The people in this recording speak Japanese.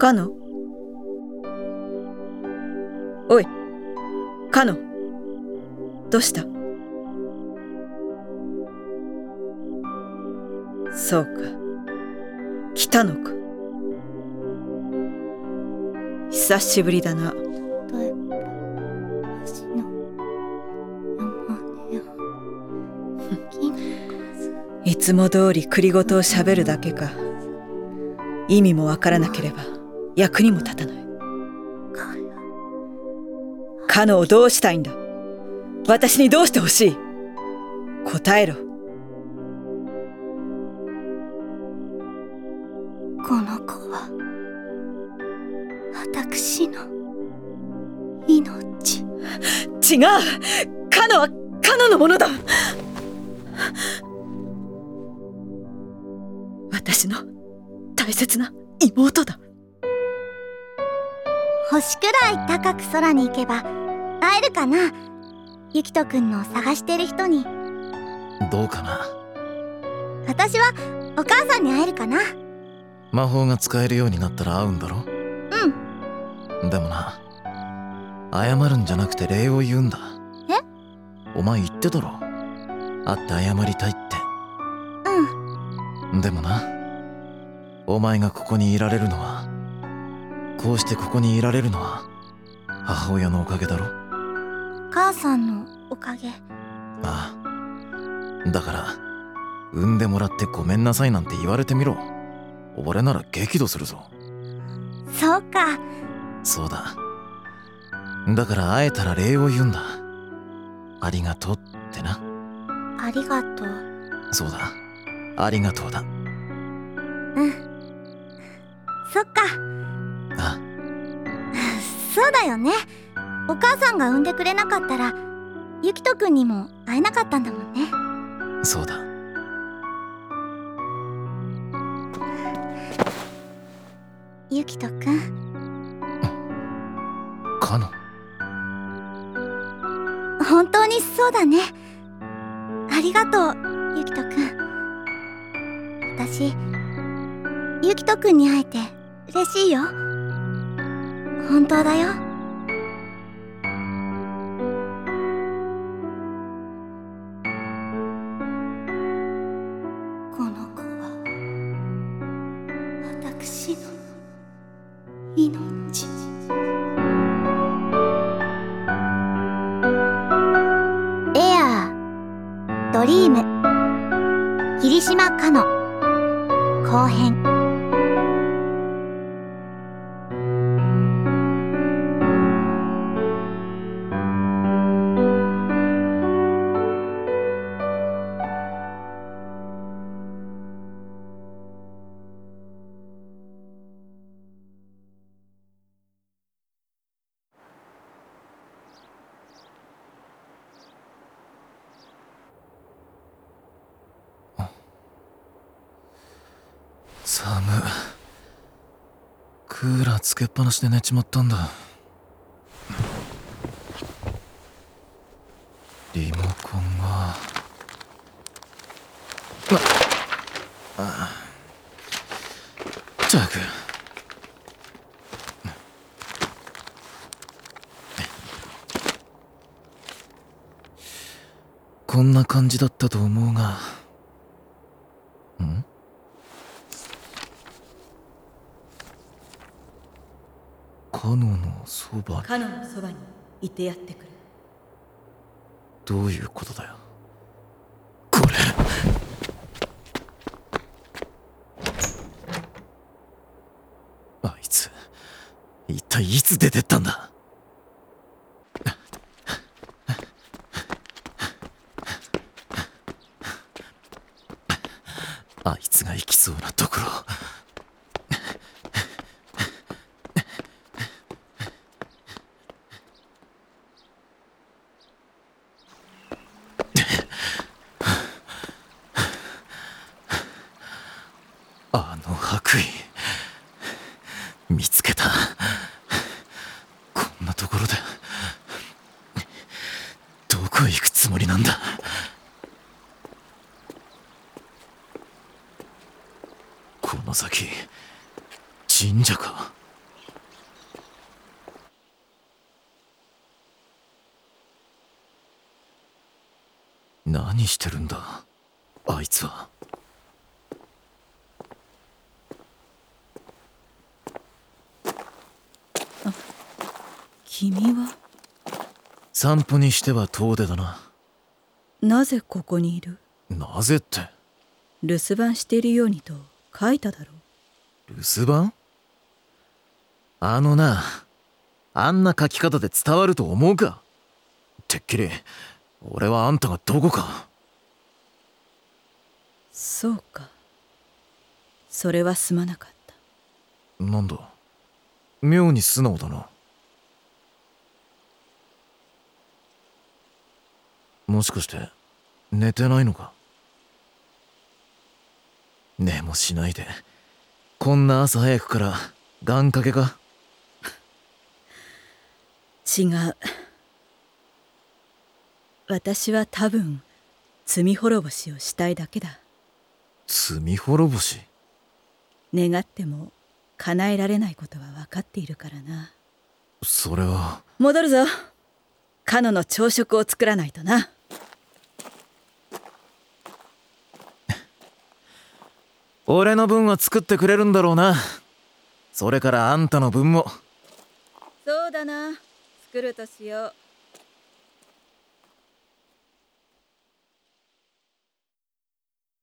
カノ？おい、カノ、どうした？そうか、来たのか。久しぶりだな。いつも通り栗ごとをしゃべるだけか。意味もわからなければ役にも立たない。カノをどうしたいんだ？私にどうしてほしい？答えろ。 この子は私の命。 違う！カノはカノのものだ。私の大切な妹だ。 星くらい高く空に行けば会えるかな。ユキト君の探してる人に。 どうかな。 私はお母さんに会えるかな。 魔法が使えるようになったら会うんだろ。 うん。 でもな、謝るんじゃなくて礼を言うんだ。 え？ お前言ってたろ、会って謝りたいって。 うん。 でもな、お前がここにいられるのは、こうしてここにいられるのは母親のおかげだろ。 母さんのおかげ。 ああ、だから産んでもらってごめんなさいなんて言われてみろ。俺なら激怒するぞ。 そうか。 そうだ。だから会えたら礼を言うんだ。ありがとうってな。 ありがとう。 そうだ、ありがとうだ。 うん。そっか。 あ、 そうだよね。お母さんが産んでくれなかったらユキト君にも会えなかったんだもんね。 そうだ。 ユキト君。 カノ。 本当にそうだね。ありがとう、ユキト君。私、ユキト君に会えて嬉しいよ。本当だよ。この子は私の命。エアードリーム霧島かの後編。 寒。クーラーつけっぱなしで寝ちまったんだ。リモコンがったく。こんな感じだったと思うが。ん？カノのそば。 カノのそばにいてやってくれ。 どういうことだよこれ。あいつ一体いつ出てったんだ。あいつが行きそうなところ。あの白衣見つけた。こんなところでどこへ行くつもりなんだ。この先神社か。 何してるんだあいつは。 君は散歩にしては遠出だな。 なぜここにいる？ なぜって。 留守番しているようにと書いただろう。 留守番？あのな、あんな書き方で伝わると思うか。てっきり俺はあんたがどこか。 そうか。それはすまなかった。 なんだ、妙に素直だな。もしかして寝てないのか。寝もしないでこんな朝早くから願掛けか。 違う。私は多分罪滅ぼしをしたいだけだ。 罪滅ぼし？ 願っても叶えられないことは分かっているからな。 それは。 戻るぞ。カノの朝食を作らないとな。 俺の分は作ってくれるんだろうな。それからあんたの分も。 そうだな。作るとしよう。